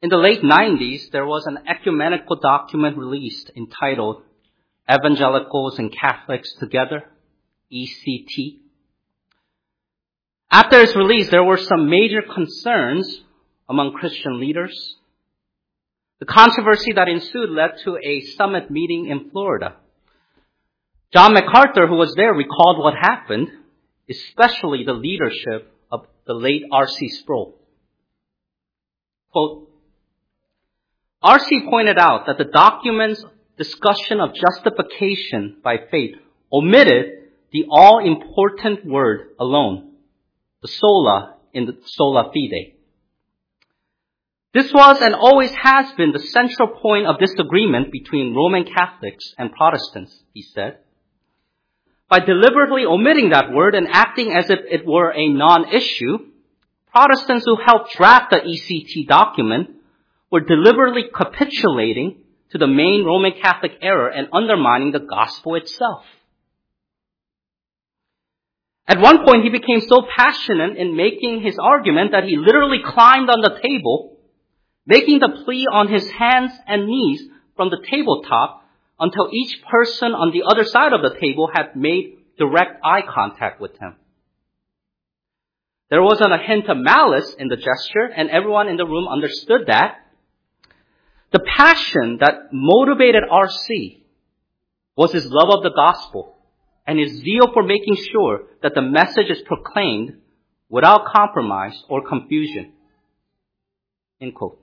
In the late 90s, there was an ecumenical document released entitled Evangelicals and Catholics Together, ECT. After its release, there were some major concerns among Christian leaders. The controversy that ensued led to a summit meeting in Florida. John MacArthur, who was there, recalled what happened, especially the leadership of the late R.C. Sproul. Quote, R.C. pointed out that the document's discussion of justification by faith omitted the all-important word alone, the sola in the sola fide. This was and always has been the central point of disagreement between Roman Catholics and Protestants, he said. By deliberately omitting that word and acting as if it were a non-issue, Protestants who helped draft the ECT document were deliberately capitulating to the main Roman Catholic error and undermining the gospel itself. At one point, he became so passionate in making his argument that he literally climbed on the table, making the plea on his hands and knees from the tabletop until each person on the other side of the table had made direct eye contact with him. There wasn't a hint of malice in the gesture, and everyone in the room understood that. The passion that motivated R.C. was his love of the gospel and his zeal for making sure that the message is proclaimed without compromise or confusion. End quote.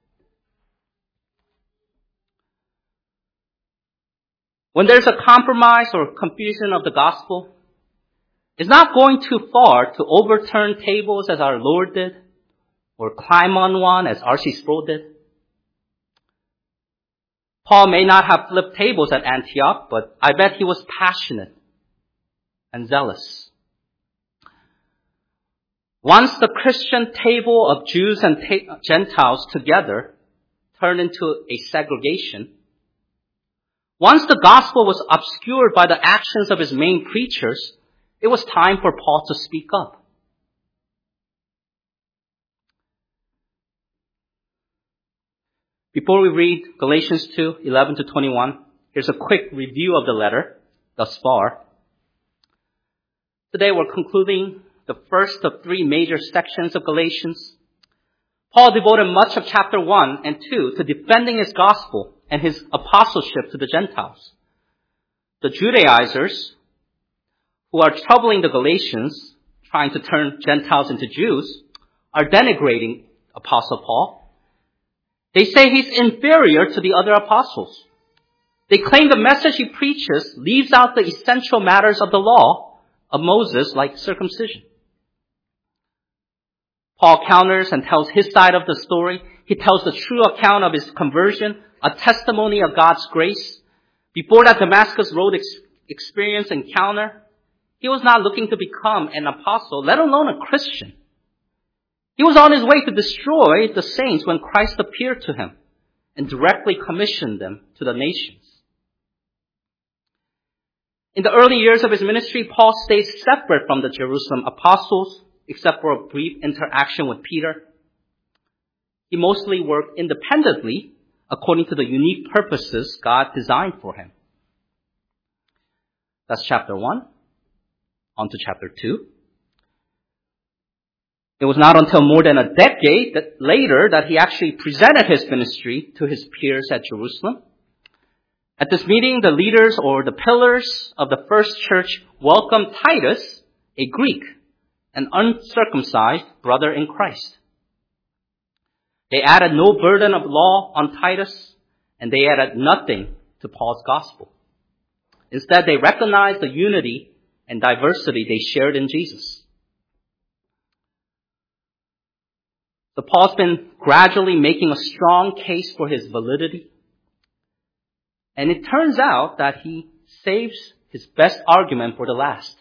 When there's a compromise or confusion of the gospel, it's not going too far to overturn tables as our Lord did or climb on one as R.C. Sproul did. Paul may not have flipped tables at Antioch, but I bet he was passionate and zealous. Once the Christian table of Jews and Gentiles together turned into a segregation, once the gospel was obscured by the actions of his main preachers, it was time for Paul to speak up. Before we read Galatians 2:11-21, here's a quick review of the letter thus far. Today we're concluding the first of three major sections of Galatians. Paul devoted much of chapter 1 and 2 to defending his gospel and his apostleship to the Gentiles. The Judaizers, who are troubling the Galatians, trying to turn Gentiles into Jews, are denigrating Apostle Paul. They say he's inferior to the other apostles. They claim the message he preaches leaves out the essential matters of the law of Moses, like circumcision. Paul counters and tells his side of the story. He tells the true account of his conversion, a testimony of God's grace. Before that Damascus Road experience encounter, he was not looking to become an apostle, let alone a Christian. He was on his way to destroy the saints when Christ appeared to him and directly commissioned them to the nations. In the early years of his ministry, Paul stayed separate from the Jerusalem apostles, except for a brief interaction with Peter. He mostly worked independently according to the unique purposes God designed for him. That's chapter 1. On to chapter 2. It was not until more than a decade later that he actually presented his ministry to his peers at Jerusalem. At this meeting, the leaders or the pillars of the first church welcomed Titus, a Greek, an uncircumcised brother in Christ. They added no burden of law on Titus, and they added nothing to Paul's gospel. Instead, they recognized the unity and diversity they shared in Jesus. So Paul's been gradually making a strong case for his validity. And it turns out that he saves his best argument for the last.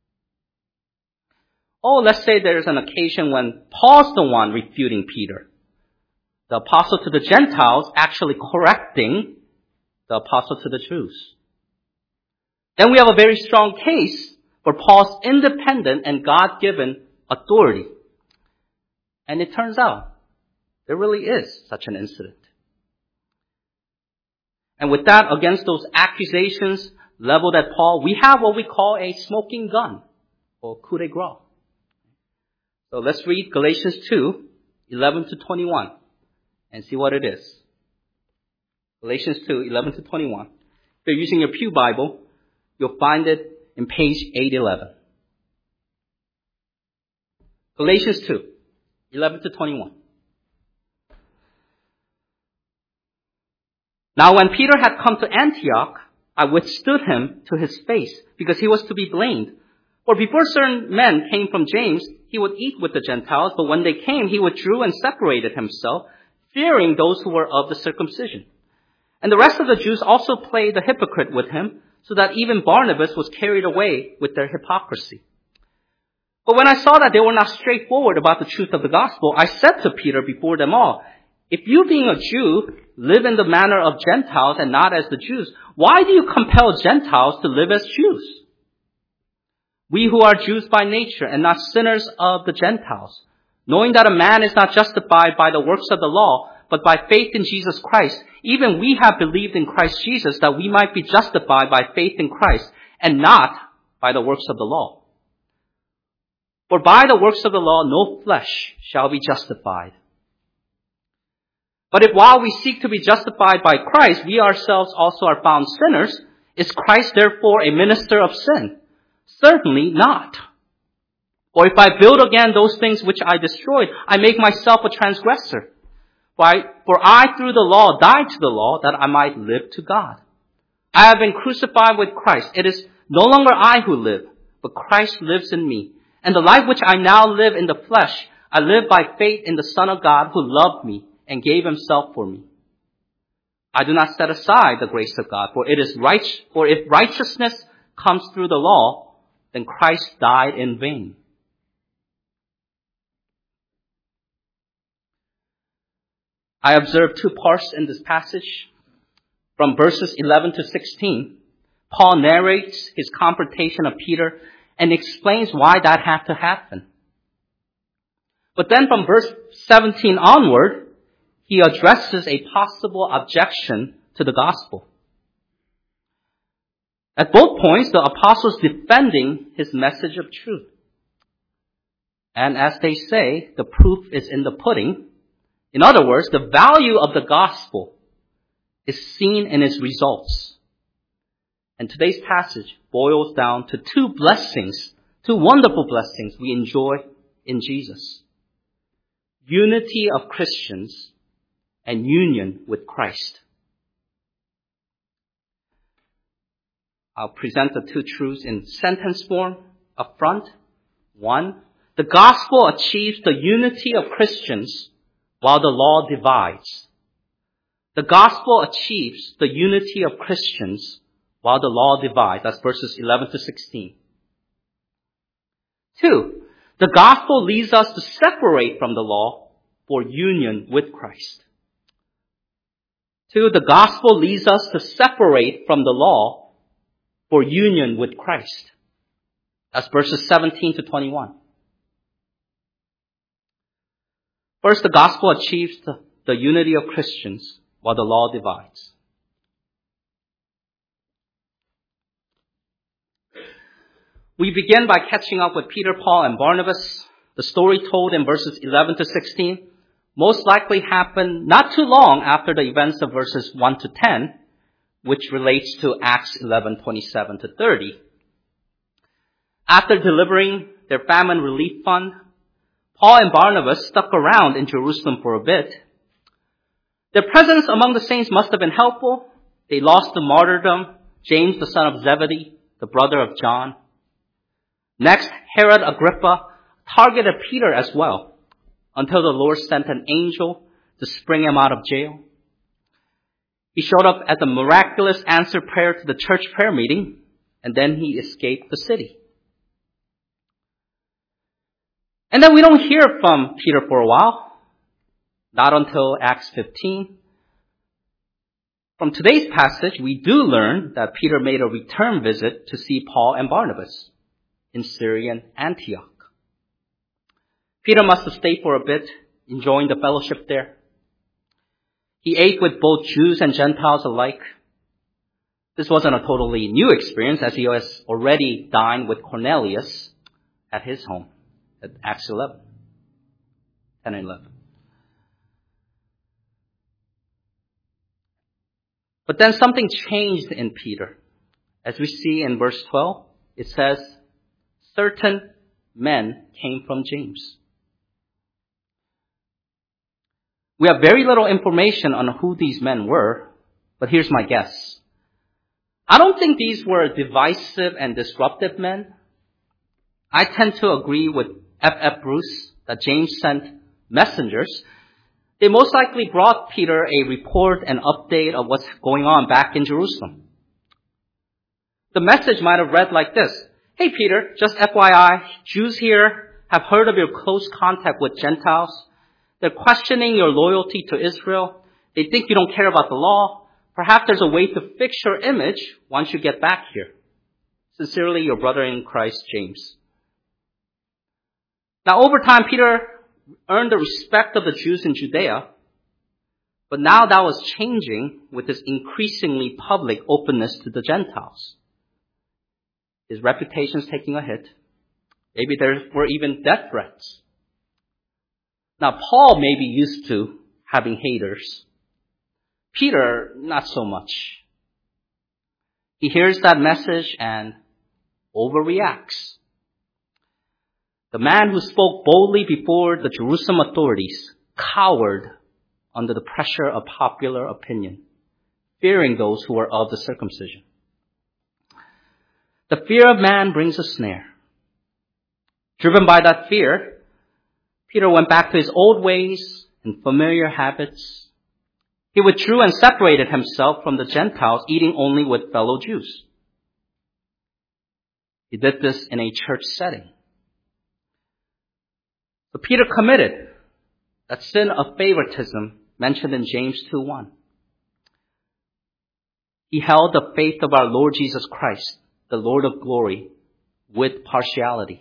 Oh, let's say there's an occasion when Paul's the one refuting Peter. The apostle to the Gentiles actually correcting the apostle to the Jews. Then we have a very strong case for Paul's independent and God-given authority. And it turns out There really is such an incident. And with that, against those accusations leveled at Paul, we have what we call a smoking gun, or coup de grace. So let's read Galatians 2, 11 to 21, and see what it is. Galatians 2, 11 to 21. If you're using your Pew Bible, you'll find it in page 811. Galatians 2, 11 to 21. Now when Peter had come to Antioch, I withstood him to his face, because he was to be blamed. For before certain men came from James, he would eat with the Gentiles, but when they came, he withdrew and separated himself, fearing those who were of the circumcision. And the rest of the Jews also played the hypocrite with him, so that even Barnabas was carried away with their hypocrisy. But when I saw that they were not straightforward about the truth of the gospel, I said to Peter before them all, if you being a Jew live in the manner of Gentiles and not as the Jews, why do you compel Gentiles to live as Jews? We who are Jews by nature and not sinners of the Gentiles, knowing that a man is not justified by the works of the law, but by faith in Jesus Christ, even we have believed in Christ Jesus that we might be justified by faith in Christ and not by the works of the law. For by the works of the law no flesh shall be justified. But if while we seek to be justified by Christ, we ourselves also are found sinners, is Christ therefore a minister of sin? Certainly not. Or if I build again those things which I destroyed, I make myself a transgressor. For I through the law died to the law that I might live to God. I have been crucified with Christ. It is no longer I who live, but Christ lives in me. And the life which I now live in the flesh, I live by faith in the Son of God who loved me and gave himself for me. I do not set aside the grace of God, for if righteousness comes through the law, then Christ died in vain. I observe two parts in this passage. From verses 11 to 16, Paul narrates his confrontation of Peter and explains why that had to happen. But then from verse 17 onward, he addresses a possible objection to the gospel. At both points, the apostle is defending his message of truth. And as they say, the proof is in the pudding. In other words, the value of the gospel is seen in its results. And today's passage boils down to two wonderful blessings we enjoy in Jesus. Unity of Christians and union with Christ. I'll present the two truths in sentence form up front. 1, the gospel achieves the unity of Christians while the law divides. The gospel achieves the unity of Christians while the law divides. That's verses 11 to 16. 2, the gospel leads us to separate from the law for union with Christ. 2, the gospel leads us to separate from the law for union with Christ. That's verses 17 to 21. First, the gospel achieves the unity of Christians while the law divides. We begin by catching up with Peter, Paul, and Barnabas. The story told in verses 11 to 16 most likely happened not too long after the events of verses 1 to 10, which relates to Acts 11:27 to 30. After delivering their famine relief fund, Paul and Barnabas stuck around in Jerusalem for a bit. Their presence among the saints must have been helpful. They lost to martyrdom James, the son of Zebedee, the brother of John. Next, Herod Agrippa targeted Peter as well, until the Lord sent an angel to spring him out of jail. He showed up at the miraculous answer prayer to the church prayer meeting, and then he escaped the city. And then we don't hear from Peter for a while, not until Acts 15. From today's passage, we do learn that Peter made a return visit to see Paul and Barnabas in Syrian Antioch. Peter must have stayed for a bit, enjoying the fellowship there. He ate with both Jews and Gentiles alike. This wasn't a totally new experience, as he has already dined with Cornelius at his home at Acts 10 and 11. But then something changed in Peter. As we see in verse 12, it says, certain men came from James. We have very little information on who these men were, but here's my guess. I don't think these were divisive and disruptive men. I tend to agree with F.F. Bruce that James sent messengers. They most likely brought Peter a report and update of what's going on back in Jerusalem. The message might have read like this. Hey Peter, just FYI, Jews here have heard of your close contact with Gentiles. They're questioning your loyalty to Israel. They think you don't care about the law. Perhaps there's a way to fix your image once you get back here. Sincerely, your brother in Christ, James. Now, over time, Peter earned the respect of the Jews in Judea, but now that was changing with his increasingly public openness to the Gentiles. His reputation is taking a hit. Maybe there were even death threats. Now, Paul may be used to having haters. Peter, not so much. He hears that message and overreacts. The man who spoke boldly before the Jerusalem authorities cowered under the pressure of popular opinion, fearing those who were of the circumcision. The fear of man brings a snare. Driven by that fear, Peter went back to his old ways and familiar habits. He withdrew and separated himself from the Gentiles, eating only with fellow Jews. He did this in a church setting. So Peter committed that sin of favoritism mentioned in James 2:1. He held the faith of our Lord Jesus Christ, the Lord of glory, with partiality.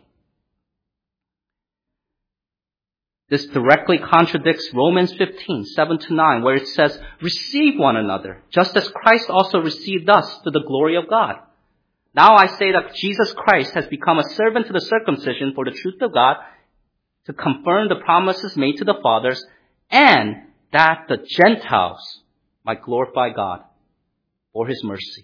This directly contradicts Romans 15:7-9, where it says, receive one another, just as Christ also received us to the glory of God. Now I say that Jesus Christ has become a servant to the circumcision for the truth of God, to confirm the promises made to the fathers, and that the Gentiles might glorify God for his mercy.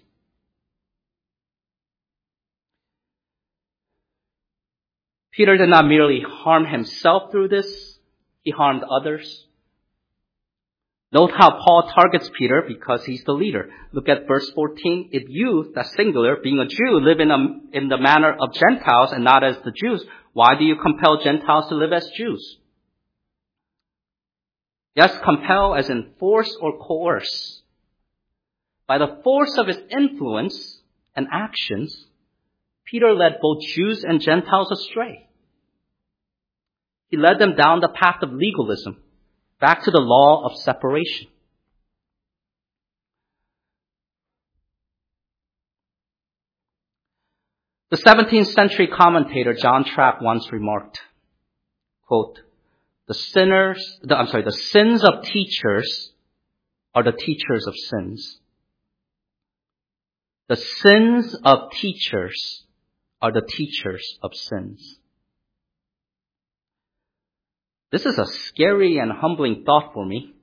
Peter did not merely harm himself through this, he harmed others. Note how Paul targets Peter because he's the leader. Look at verse 14. If you, that's singular, being a Jew, live in the manner of Gentiles and not as the Jews, why do you compel Gentiles to live as Jews? Yes, compel as in force or coerce. By the force of his influence and actions, Peter led both Jews and Gentiles astray. He led them down the path of legalism, back to the law of separation. The 17th century commentator John Trapp once remarked, quote, the sins of teachers are the teachers of sins. The sins of teachers are the teachers of sins. This is a scary and humbling thought for me.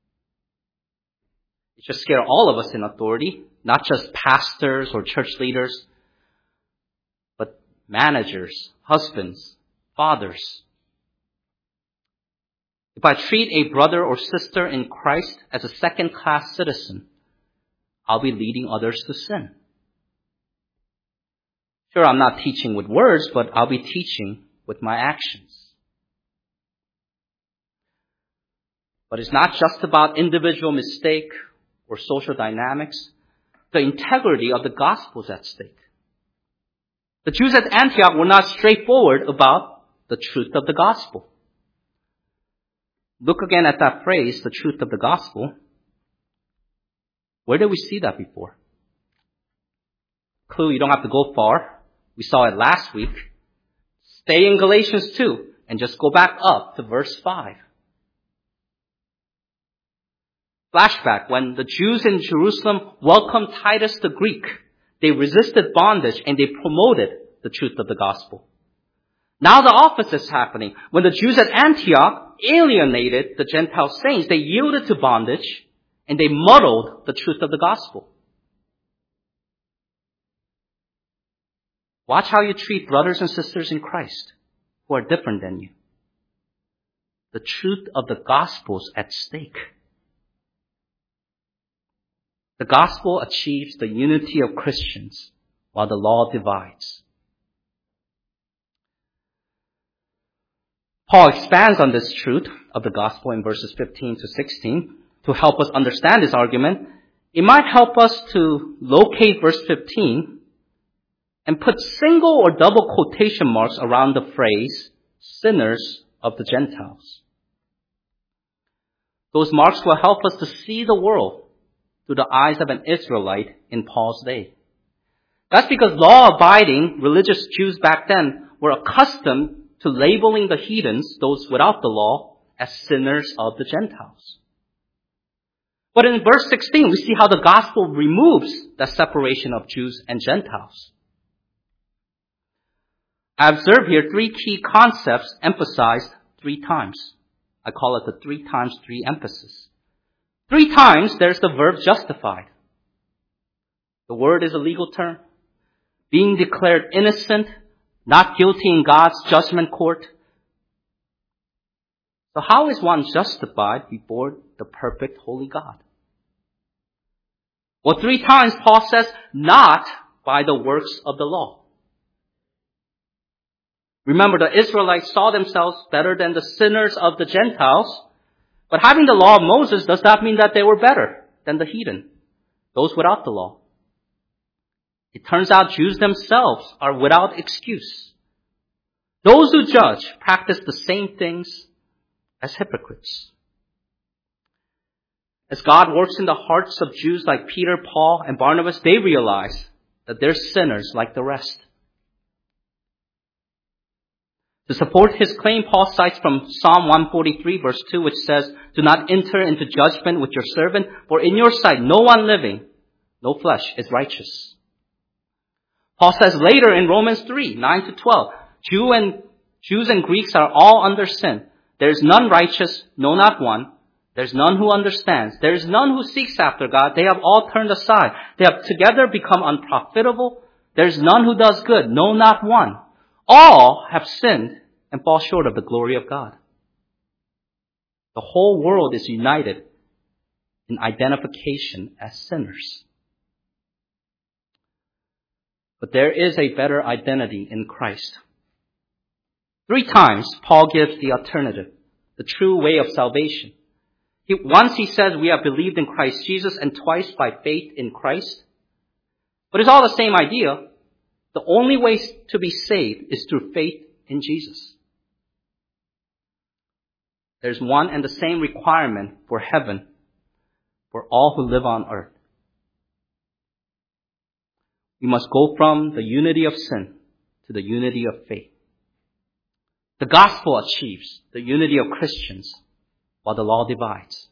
It should scare all of us in authority, not just pastors or church leaders, but managers, husbands, fathers. If I treat a brother or sister in Christ as a second-class citizen, I'll be leading others to sin. Sure, I'm not teaching with words, but I'll be teaching with my actions. But it's not just about individual mistake or social dynamics. The integrity of the gospel is at stake. The Jews at Antioch were not straightforward about the truth of the gospel. Look again at that phrase, the truth of the gospel. Where did we see that before? Clue, you don't have to go far. We saw it last week. Stay in Galatians 2 and just go back up to verse 5. Flashback, when the Jews in Jerusalem welcomed Titus the Greek, they resisted bondage and they promoted the truth of the gospel. Now the opposite is happening. When the Jews at Antioch alienated the Gentile saints, they yielded to bondage and they muddled the truth of the gospel. Watch how you treat brothers and sisters in Christ who are different than you. The truth of the gospel is at stake. The gospel achieves the unity of Christians while the law divides. Paul expands on this truth of the gospel in verses 15 to 16 to help us understand this argument. It might help us to locate verse 15 and put single or double quotation marks around the phrase, sinners of the Gentiles. Those marks will help us to see the world through the eyes of an Israelite in Paul's day. That's because law-abiding religious Jews back then were accustomed to labeling the heathens, those without the law, as sinners of the Gentiles. But in verse 16, we see how the gospel removes the separation of Jews and Gentiles. I observe here 3 key concepts emphasized 3 times. I call it the 3 times 3 emphasis. 3 times there's the verb justified. The word is a legal term. Being declared innocent, not guilty in God's judgment court. So how is one justified before the perfect holy God? Well, 3 times Paul says, not by the works of the law. Remember, the Israelites saw themselves better than the sinners of the Gentiles. But having the law of Moses does not mean that they were better than the heathen, those without the law. It turns out Jews themselves are without excuse. Those who judge practice the same things as hypocrites. As God works in the hearts of Jews like Peter, Paul, and Barnabas, they realize that they're sinners like the rest. To support his claim, Paul cites from Psalm 143 verse 2, which says, do not enter into judgment with your servant, for in your sight no one living, no flesh is righteous. Paul says later in Romans 3, 9 to 12, Jews and Greeks are all under sin. There is none righteous, no, not one. There's none who understands. There is none who seeks after God. They have all turned aside. They have together become unprofitable. There is none who does good, no, not one. All have sinned and fall short of the glory of God. The whole world is united in identification as sinners. But there is a better identity in Christ. 3 times, Paul gives the alternative, the true way of salvation. Once he says we have believed in Christ Jesus, and twice by faith in Christ. But it's all the same idea. The only way to be saved is through faith in Jesus. There's one and the same requirement for heaven for all who live on earth. We must go from the unity of sin to the unity of faith. The gospel achieves the unity of Christians while the law divides.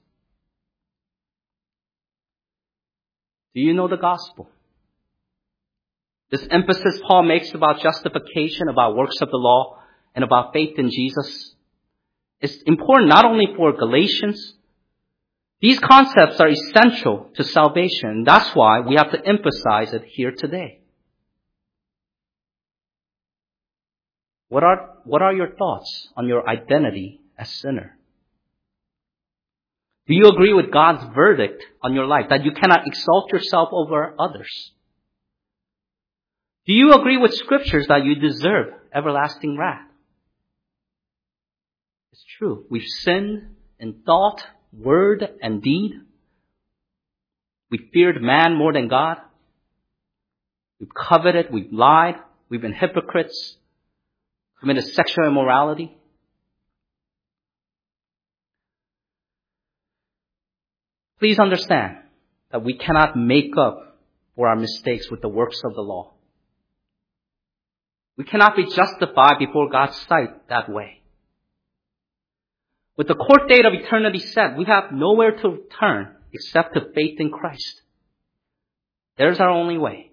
Do you know the gospel? This emphasis Paul makes about justification, about works of the law, and about faith in Jesus is important not only for Galatians. These concepts are essential to salvation. That's why we have to emphasize it here today. What are your thoughts on your identity as sinner? Do you agree with God's verdict on your life that you cannot exalt yourself over others? Do you agree with scriptures that you deserve everlasting wrath? It's true. We've sinned in thought, word, and deed. We feared man more than God. We've coveted, we've lied, we've been hypocrites, committed sexual immorality. Please understand that we cannot make up for our mistakes with the works of the law. We cannot be justified before God's sight that way. With the court date of eternity set, we have nowhere to turn except to faith in Christ. There's our only way.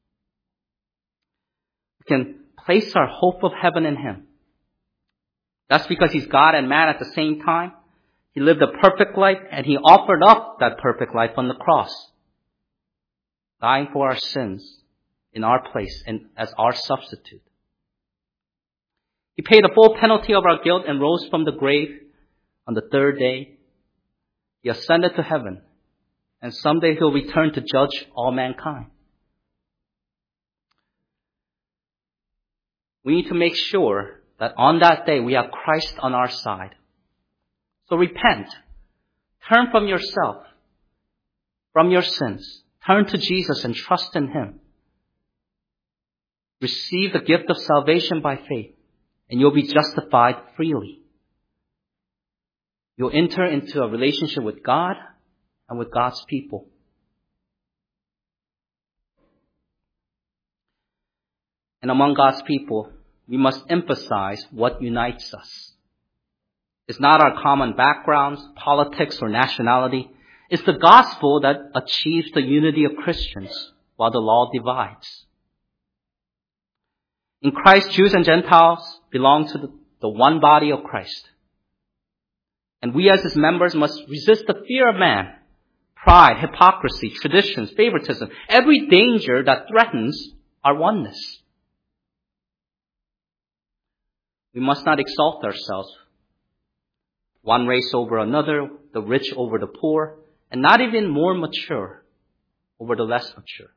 We can place our hope of heaven in Him. That's because He's God and man at the same time. He lived a perfect life and He offered up that perfect life on the cross, dying for our sins in our place and as our substitute. He paid the full penalty of our guilt and rose from the grave on the third day. He ascended to heaven, and someday He'll return to judge all mankind. We need to make sure that on that day we have Christ on our side. So repent. Turn from yourself, from your sins. Turn to Jesus and trust in Him. Receive the gift of salvation by faith, and you'll be justified freely. You'll enter into a relationship with God and with God's people. And among God's people, we must emphasize what unites us. It's not our common backgrounds, politics, or nationality. It's the gospel that achieves the unity of Christians while the law divides. In Christ, Jews and Gentiles belong to the one body of Christ. And we as His members must resist the fear of man, pride, hypocrisy, traditions, favoritism, every danger that threatens our oneness. We must not exalt ourselves, one race over another, the rich over the poor, and not even more mature over the less mature.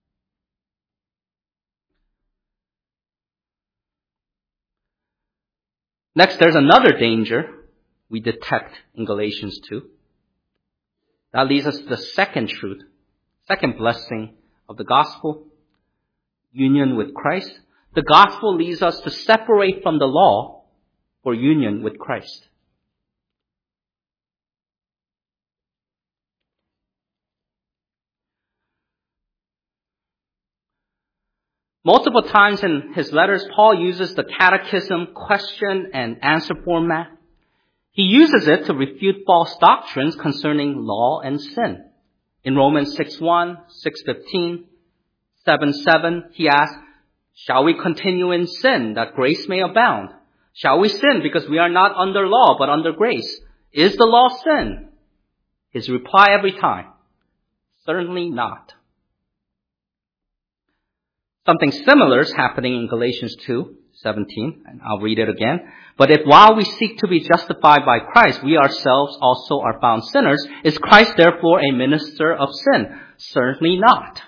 Next, there's another danger we detect in Galatians 2. That leads us to the second truth, second blessing of the gospel, union with Christ. The gospel leads us to separate from the law for union with Christ. Multiple times in his letters, Paul uses the catechism question and answer format. He uses it to refute false doctrines concerning law and sin. In Romans 6:1, 6:15, 7:7, he asks, shall we continue in sin that grace may abound? Shall we sin because we are not under law but under grace? Is the law sin? His reply every time, certainly not. Something similar is happening in Galatians 2:17, and I'll read it again. But if while we seek to be justified by Christ, we ourselves also are found sinners, is Christ therefore a minister of sin? Certainly not.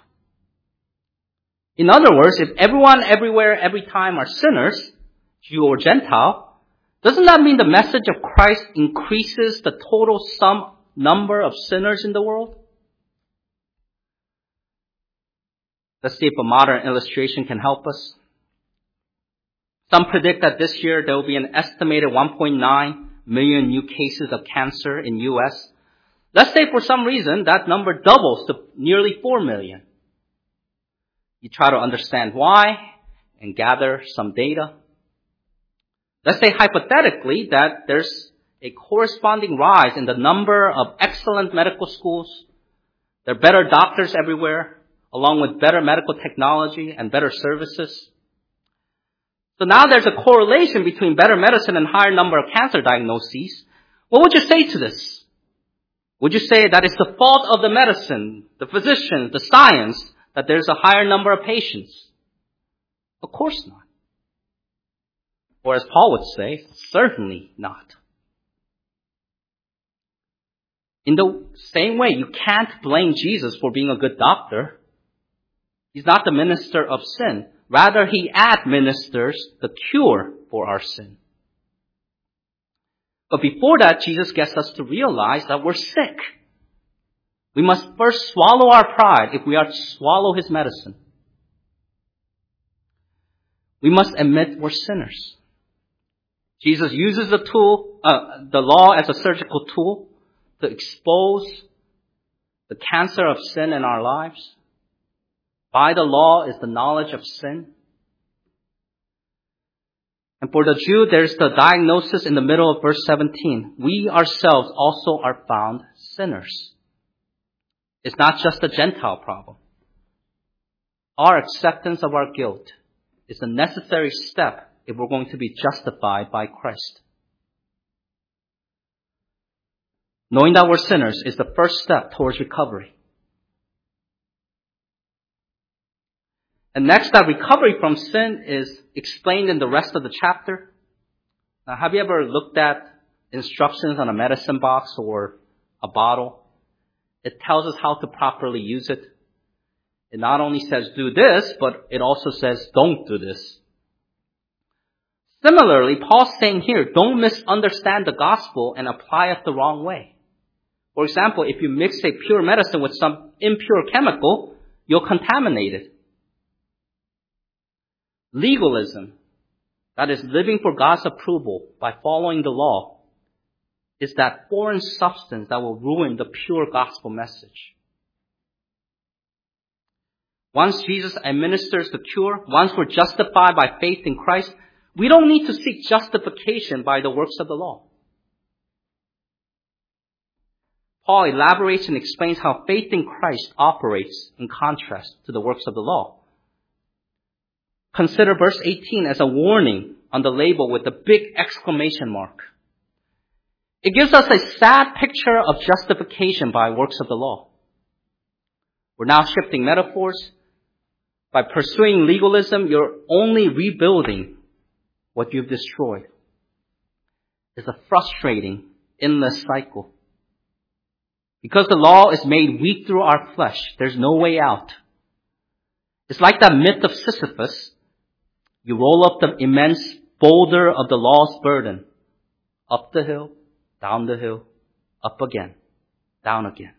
In other words, if everyone, everywhere, every time are sinners, Jew or Gentile, doesn't that mean the message of Christ increases the total number of sinners in the world? Let's see if a modern illustration can help us. Some predict that this year there will be an estimated 1.9 million new cases of cancer in U.S. Let's say for some reason that number doubles to nearly 4 million. You try to understand why and gather some data. Let's say hypothetically that there's a corresponding rise in the number of excellent medical schools. There are better doctors everywhere, along with better medical technology and better services. So now there's a correlation between better medicine and higher number of cancer diagnoses. What would you say to this? Would you say that it's the fault of the medicine, the physicians, the science, that there's a higher number of patients? Of course not. Or as Paul would say, certainly not. In the same way, you can't blame Jesus for being a good doctor. He's not the minister of sin. Rather, He administers the cure for our sin. But before that, Jesus gets us to realize that we're sick. We must first swallow our pride if we are to swallow His medicine. We must admit we're sinners. Jesus uses the law as a surgical tool to expose the cancer of sin in our lives. By the law is the knowledge of sin. And for the Jew, there's the diagnosis in the middle of verse 17. We ourselves also are found sinners. is not just a Gentile problem. Our acceptance of our guilt is a necessary step if we're going to be justified by Christ. Knowing that we're sinners is the first step towards recovery. And next, that recovery from sin is explained in the rest of the chapter. Now, have you ever looked at instructions on a medicine box or a bottle? It tells us how to properly use it. It not only says do this, but it also says don't do this. Similarly, Paul's saying here, don't misunderstand the gospel and apply it the wrong way. For example, if you mix a pure medicine with some impure chemical, you'll contaminate it. Legalism, that is living for God's approval by following the law, is that foreign substance that will ruin the pure gospel message. Once Jesus administers the cure, once we're justified by faith in Christ, we don't need to seek justification by the works of the law. Paul elaborates and explains how faith in Christ operates in contrast to the works of the law. Consider verse 18 as a warning on the label with a big exclamation mark. It gives us a sad picture of justification by works of the law. We're now shifting metaphors. By pursuing legalism, you're only rebuilding what you've destroyed. It's a frustrating, endless cycle. Because the law is made weak through our flesh, there's no way out. It's like that myth of Sisyphus. You roll up the immense boulder of the law's burden. Up the hill, down the hill, up again, down again.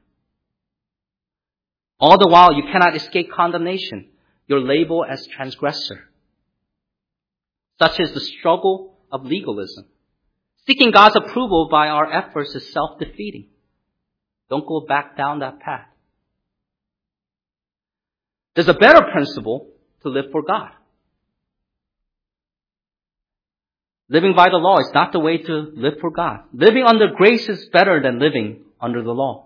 All the while, you cannot escape condemnation. You're labeled as transgressor. Such is the struggle of legalism. Seeking God's approval by our efforts is self-defeating. Don't go back down that path. There's a better principle to live for God. Living by the law is not the way to live for God. Living under grace is better than living under the law.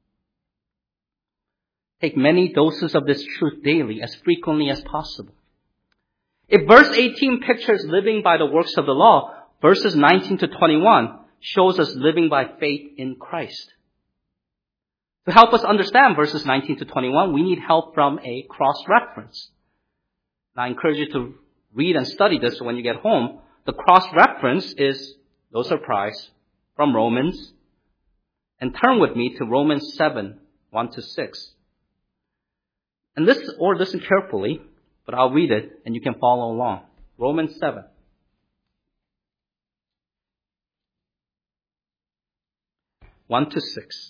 Take many doses of this truth daily, as frequently as possible. If verse 18 pictures living by the works of the law, verses 19 to 21 shows us living by faith in Christ. To help us understand verses 19 to 21, we need help from a cross-reference. I encourage you to read and study this when you get home. The cross-reference is, no surprise, from Romans. And turn with me to Romans 7, 1 to 6. And listen carefully, but I'll read it and you can follow along. Romans 7. One to 6.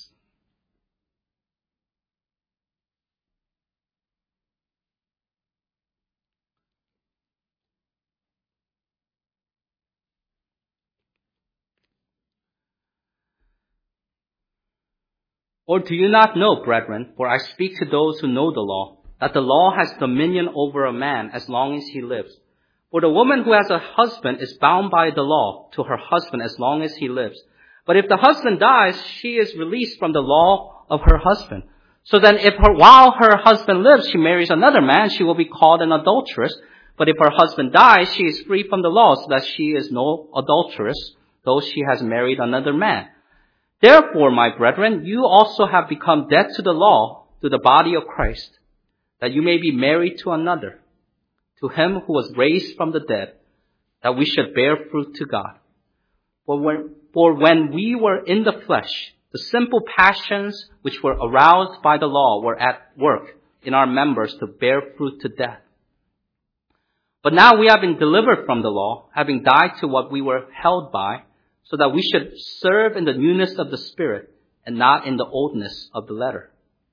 Or do you not know, brethren, for I speak to those who know the law, that the law has dominion over a man as long as he lives. For the woman who has a husband is bound by the law to her husband as long as he lives. But if the husband dies, she is released from the law of her husband. So then while her husband lives, she marries another man, she will be called an adulteress. But if her husband dies, she is free from the law, so that she is no adulteress, though she has married another man. Therefore, my brethren, you also have become dead to the law, to the body of Christ, that you may be married to another, to him who was raised from the dead, that we should bear fruit to God. For when we were in the flesh, the simple passions which were aroused by the law were at work in our members to bear fruit to death. But now we have been delivered from the law, having died to what we were held by, so that we should serve in the newness of the Spirit and not in the oldness of the letter.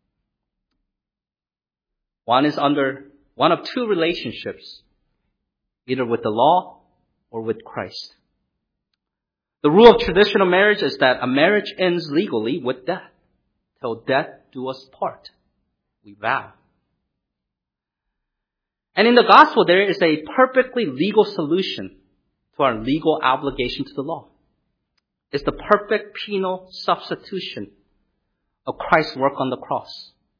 One is under one of two relationships, either with the law or with Christ. The rule of traditional marriage is that a marriage ends legally with death. Till death do us part. We vow. And in the gospel, there is a perfectly legal solution to our legal obligation to the law. It's the perfect penal substitution of Christ's work on the cross.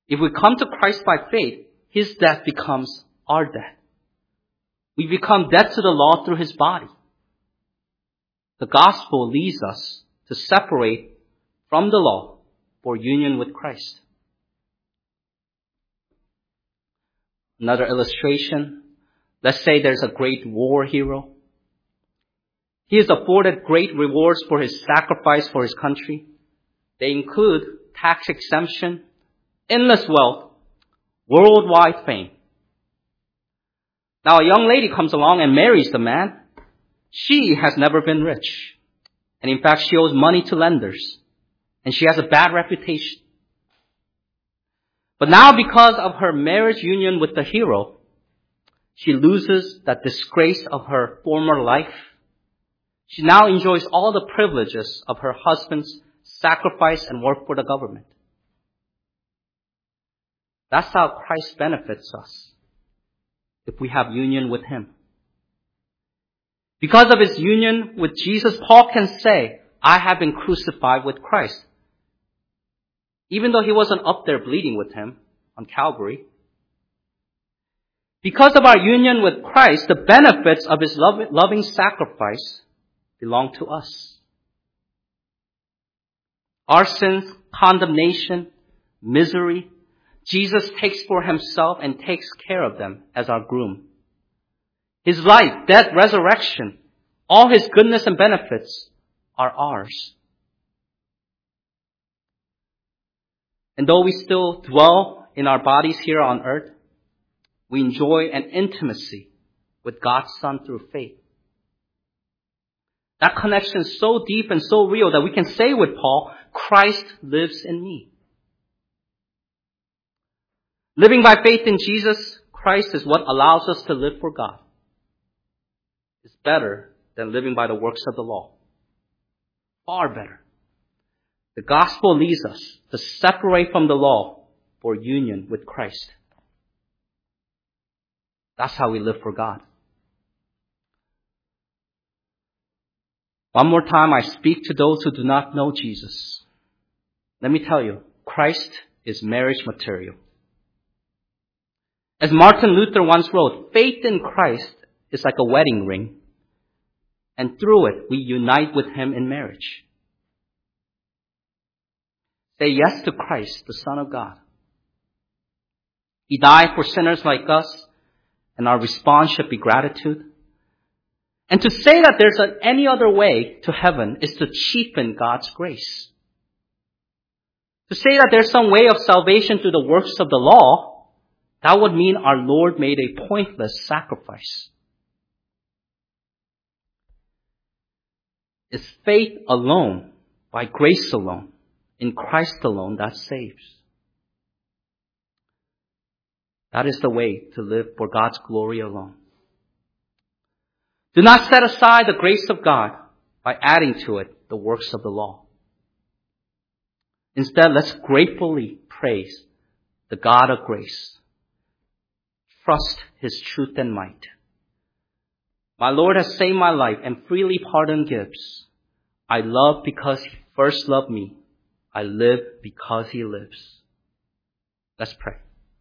If we come to Christ by faith, His death becomes our death. We become dead to the law through His body. The gospel leads us to separate from the law for union with Christ. Another illustration. Let's say there's a great war hero. He is afforded great rewards for his sacrifice for his country. They include tax exemption, endless wealth, worldwide fame. Now a young lady comes along and marries the man. She has never been rich. And in fact, she owes money to lenders. And she has a bad reputation. But now because of her marriage union with the hero, she loses that disgrace of her former life. She now enjoys all the privileges of her husband's sacrifice and work for the government. That's how Christ benefits us if we have union with Him. Because of his union with Jesus, Paul can say, I have been crucified with Christ. Even though he wasn't up there bleeding with Him on Calvary. Because of our union with Christ, the benefits of His loving sacrifice belong to us. Our sins, condemnation, misery, Jesus takes for Himself and takes care of them as our groom. His life, death, resurrection, all His goodness and benefits are ours. And though we still dwell in our bodies here on earth, we enjoy an intimacy with God's Son through faith. That connection is so deep and so real that we can say with Paul, Christ lives in me. Living by faith in Jesus Christ is what allows us to live for God. It's better than living by the works of the law. Far better. The gospel leads us to separate from the law for union with Christ. That's how we live for God. One more time, I speak to those who do not know Jesus. Let me tell you, Christ is marriage material. As Martin Luther once wrote, faith in Christ is like a wedding ring, and through it we unite with Him in marriage. Say yes to Christ, the Son of God. He died for sinners like us, and our response should be gratitude. And to say that there's any other way to heaven is to cheapen God's grace. To say that there's some way of salvation through the works of the law, that would mean our Lord made a pointless sacrifice. It's faith alone, by grace alone, in Christ alone that saves. That is the way to live for God's glory alone. Do not set aside the grace of God by adding to it the works of the law. Instead, let's gratefully praise the God of grace. Trust His truth and might. My Lord has saved my life and freely pardon gives. I love because He first loved me. I live because He lives. Let's pray.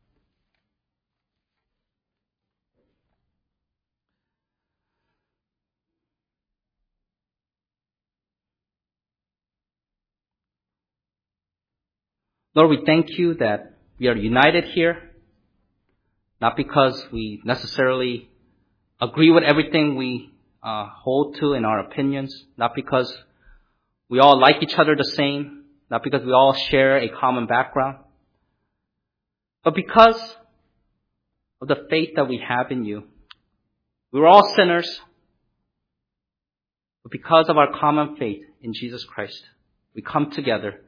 Lord, we thank You that we are united here, not because we necessarily agree with everything we hold to in our opinions, not because we all like each other the same, not because we all share a common background, but because of the faith that we have in You. We were all sinners, but because of our common faith in Jesus Christ, we come together.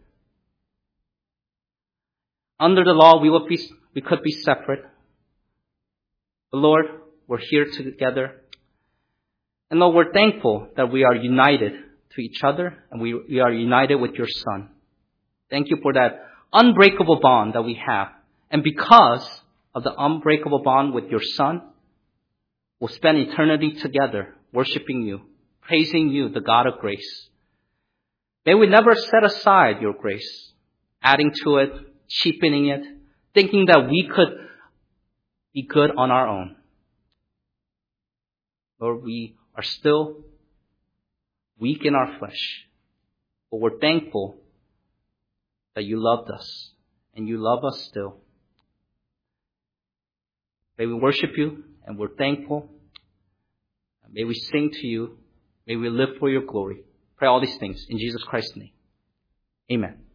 Under the law, we could be separate. But Lord, we're here together. And Lord, we're thankful that we are united to each other and we are united with Your Son. Thank You for that unbreakable bond that we have. And because of the unbreakable bond with Your Son, we'll spend eternity together worshiping You, praising You, the God of grace. May we never set aside Your grace, adding to it, cheapening it, thinking that we could be good on our own. Lord, we are still weak in our flesh, but we're thankful that you loved us, and you love us still. May we worship you, and we're thankful. May we sing to you. May we live for your glory. Pray all these things in Jesus Christ's name. Amen.